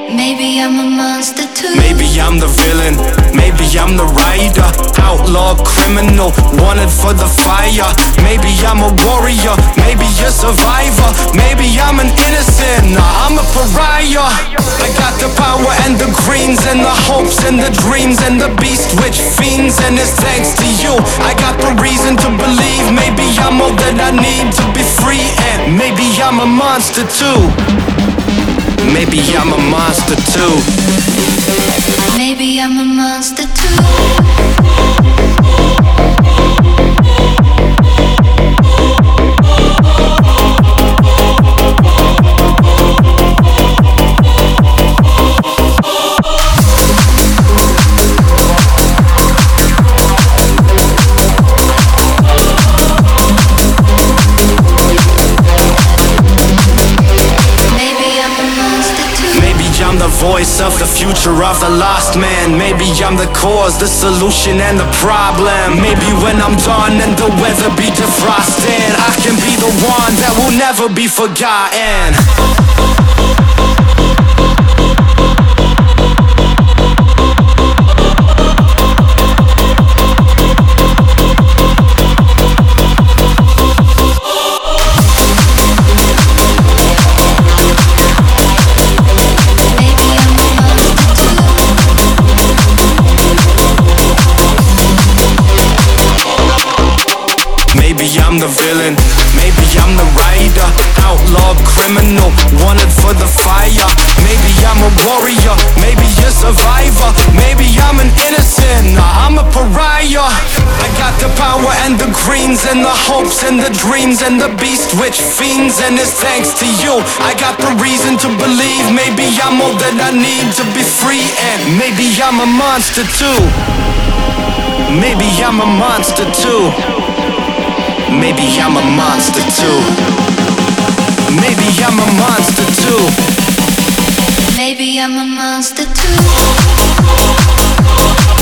Maybe I'm a monster too. Maybe I'm the villain, maybe I'm the rider, outlaw, criminal, wanted for the fire. Maybe I'm a warrior, maybe a survivor. Maybe I'm an innocent, nah, I'm a pariah. I got the power and the greens and the hopes and the dreams and the beast which fiends, and it's thanks to you I got the reason to believe. Maybe I'm all that I need to be free, and maybe I'm a monster too. Maybe I'm a monster too. Maybe I'm a monster too. I'm the voice of the future of the lost man. Maybe I'm the cause, the solution and the problem. Maybe when I'm done and the weather be defrosted, I can be the one that will never be forgotten. Maybe I'm the villain, maybe I'm the rider, outlaw, criminal, wanted for the fire. Maybe I'm a warrior, maybe a survivor. Maybe I'm an innocent, nah, I'm a pariah. I got the power and the greens and the hopes and the dreams and the beast which fiends, and it's thanks to you I got the reason to believe. Maybe I'm all that I need to be free, and maybe I'm a monster too. Maybe I'm a monster too. Maybe I'm a monster too. Maybe I'm a monster too. Maybe I'm a monster too.